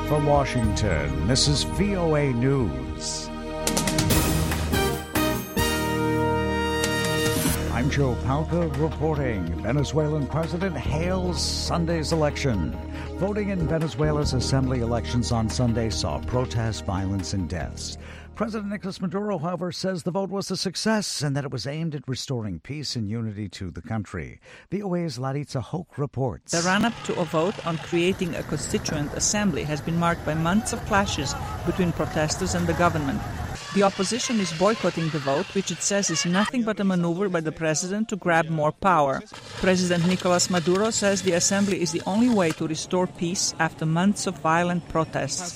From Washington, this is VOA News. I'm Joe Palca reporting. Venezuelan president hails Sunday's election. Voting in Venezuela's assembly elections on Sunday saw protests, violence, and deaths. President Nicolas Maduro, however, says the vote was a success and that it was aimed at restoring peace and unity to the country. VOA's Laritza Hoke reports. The run-up to a vote on creating a constituent assembly has been marked by months of clashes between protesters and the government. The opposition is boycotting the vote, which it says is nothing but a maneuver by the president to grab more power. President Nicolas Maduro says the assembly is the only way to restore peace after months of violent protests.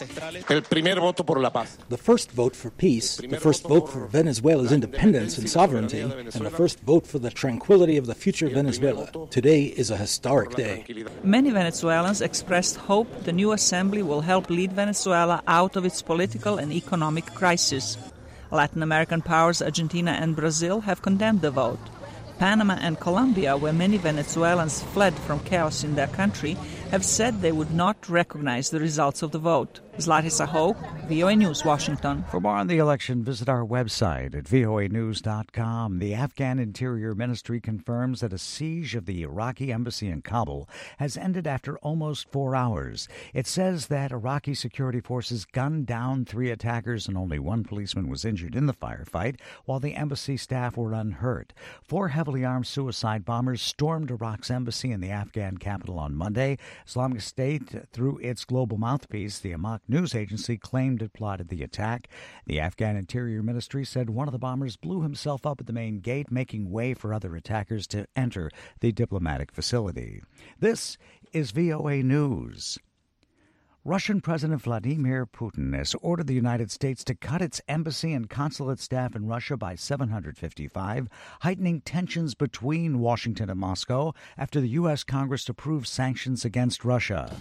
The first vote for peace, the first vote for Venezuela's independence and sovereignty, and the first vote for the tranquility of the future Venezuela. Today is a historic day. Many Venezuelans expressed hope the new assembly will help lead Venezuela out of its political and economic crisis. Latin American powers Argentina and Brazil have condemned the vote. Panama and Colombia, where many Venezuelans fled from chaos in their country, have said they would not recognize the results of the vote. Zlatisa Hoke, VOA News, Washington. For more on the election, visit our website at voanews.com. The Afghan Interior Ministry confirms that a siege of the Iraqi embassy in Kabul has ended after almost 4 hours. It says that Iraqi security forces gunned down 3 attackers and only 1 policeman was injured in the firefight, while the embassy staff were unhurt. 4 heavily armed suicide bombers stormed Iraq's embassy in the Afghan capital on Monday. Islamic State, through its global mouthpiece, the Amaq news agency, claimed it plotted the attack. The Afghan Interior Ministry said one of the bombers blew himself up at the main gate, making way for other attackers to enter the diplomatic facility. This is VOA News. Russian President Vladimir Putin has ordered the United States to cut its embassy and consulate staff in Russia by 755, heightening tensions between Washington and Moscow after the U.S. Congress approved sanctions against Russia.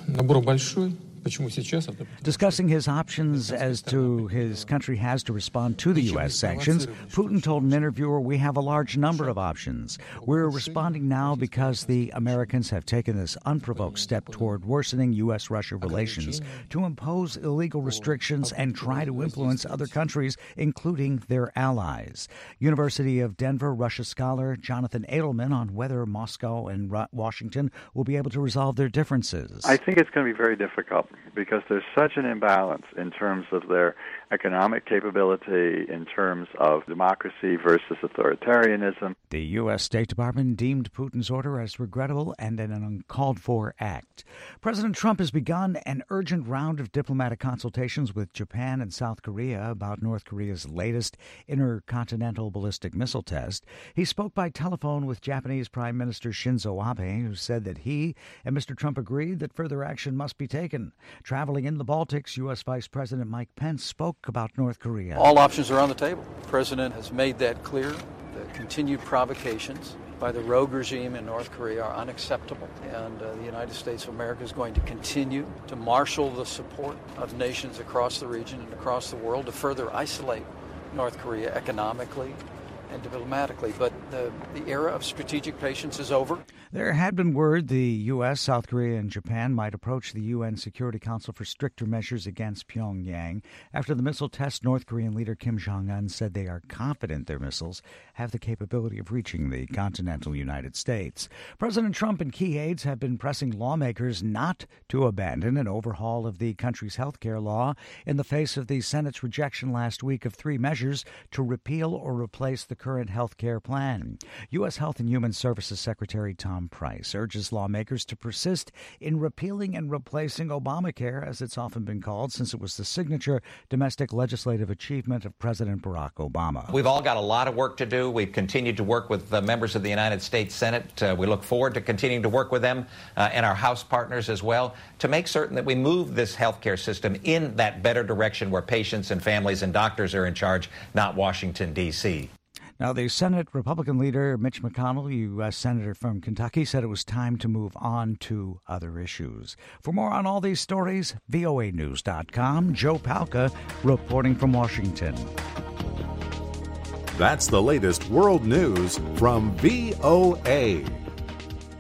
Discussing his options as to his country has to respond to the U.S. sanctions, Putin told an interviewer, "We have a large number of options. We're responding now because the Americans have taken this unprovoked step toward worsening U.S.-Russia relations to impose illegal restrictions and try to influence other countries, including their allies." University of Denver Russia scholar Jonathan Edelman on whether Moscow and Washington will be able to resolve their differences. I think it's going to be very difficult because there's such an imbalance in terms of their economic capability, in terms of democracy versus authoritarianism. The U.S. State Department deemed Putin's order as regrettable and an uncalled-for act. President Trump has begun an urgent round of diplomatic consultations with Japan and South Korea about North Korea's latest intercontinental ballistic missile test. He spoke by telephone with Japanese Prime Minister Shinzo Abe, who said that he and Mr. Trump agreed that further action must be taken. Traveling in the Baltics, U.S. Vice President Mike Pence spoke about North Korea. All options are on the table. The President has made that clear. The continued provocations by the rogue regime in North Korea are unacceptable, and the United States of America is going to continue to marshal the support of nations across the region and across the world to further isolate North Korea economically and diplomatically. But the era of strategic patience is over. There had been word the U.S., South Korea, and Japan might approach the UN Security Council for stricter measures against Pyongyang. After the missile test, North Korean leader Kim Jong-un said they are confident their missiles have the capability of reaching the continental United States. President Trump and key aides have been pressing lawmakers not to abandon an overhaul of the country's health care law in the face of the Senate's rejection last week of 3 measures to repeal or replace the current health care plan. U.S. Health and Human Services Secretary Tom Price urges lawmakers to persist in repealing and replacing Obamacare, as it's often been called, since it was the signature domestic legislative achievement of President Barack Obama. We've all got a lot of work to do. We've continued to work with the members of the United States Senate. We look forward to continuing to work with them and our House partners as well to make certain that we move this healthcare system in that better direction where patients and families and doctors are in charge, not Washington, D.C. Now, the Senate Republican leader, Mitch McConnell, U.S. Senator from Kentucky, said it was time to move on to other issues. For more on all these stories, voanews.com. Joe Palca reporting from Washington. That's the latest world news from VOA.